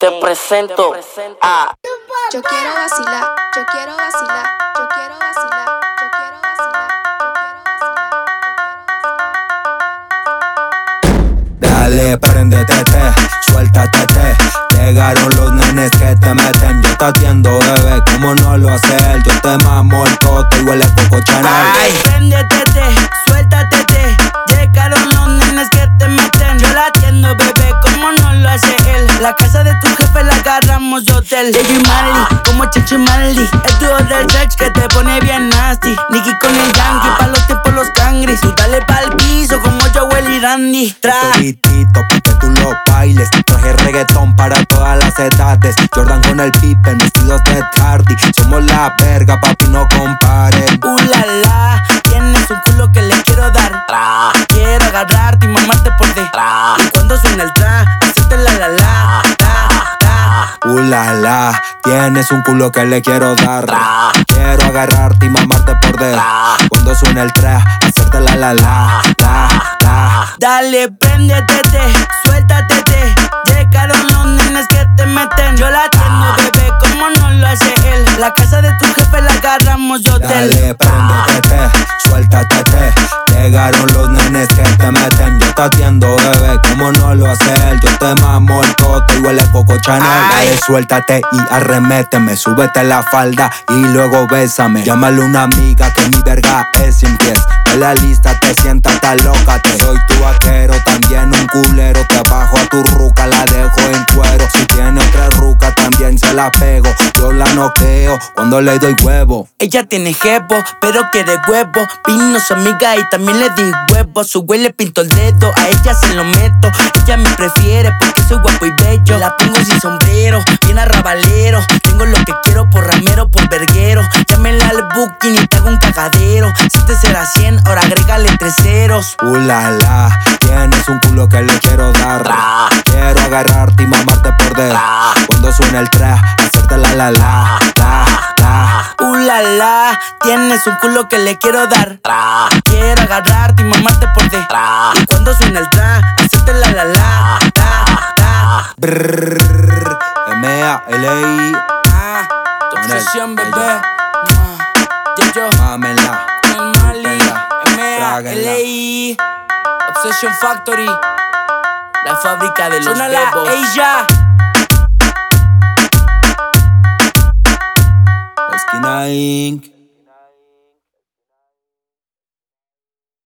Te presento a... Yo quiero vacilar, yo quiero vacilar, yo quiero vacilar, yo quiero vacilar, yo quiero vacilar. Dale, préndete, suéltate. Llegaron los nenes que te meten. Yo te atiendo, bebé, como no lo hace él. Yo te mamo el coto y huele Coco Chanel. Ay, préndete, suéltate. Llegaron los nenes que te meten. Yo la atiendo, bebé, como no lo hace él. La casa de tu jefe la agarramos de hotel. J Marley, como Checho y Marley. El dúo del sex que te pone bien nasty. Nicky con el Yankee, pa' los tiempos los cangris. Tú dale pa'l piso como Joel y Randy. Toditito pa' que tú lo bailes. Traje reggaetón para todas las edades. Jordan con el Pippen, vestidos de Tardy. Somos la verga, papi, no comparen. La la, tienes un culo que le quiero dar. Quiero agarrarte y mamarte por detrás. Y cuando suena el hacerte la. La la, tienes un culo que le quiero dar. Quiero agarrarte y mamarte por detrás. Cuando suena el hacerte la. Dale, préndete, suéltate. Llegaron los nenes que te meten. Yo la atiendo, bebé, como no lo hace él. La casa de tu jefe la agarramos de hotel. Dale, préndete, suéltate. Llegaron los nenes que te meten. Yo te atiendo, bebé, como no lo hace él. Yo te mamo el coto y huele Coco Chanel. Dale, suéltate y arreméteme. Súbete la falda y luego bésame. Llámale una amiga que mi verga es sin pies. De la lista te sientas, te alócate. Soy tu vaquero, también un culero. Te bajo a tu ruca, la dejo en cuero. Si tiene otra ruca, también se la pego. Yo la noqueo cuando le doy huevo. Ella tiene jevo, pero quiere huevo. Vino su amiga y también le di huevo. Su güey le pintó el dedo, a ella se lo meto. Ella me prefiere porque soy guapo y bello. La pongo sin sombrero, bien arrabalero. Tengo lo que quiero por ramero, por verguero. Llámela al booking y te hago un cagadero. Si te será 100, ahora agrégale 3 ceros. La la, tienes un culo que le quiero dar. Quiero agarrarte y mamarte por detrás. Cuando suena el hacerte la. La la, tienes un culo que le quiero dar. Quiero agarrarte y mamarte por detrás. Y cuando suena el hacerte la. Brrrr, M.A.L.I. Tu obsesión, bebé. Yo, Mámenla, el Marley, tráguenla. M.A.L.I. Obsession Factory, la fábrica de los Sonala, bebos. ella. La Esquina Inc.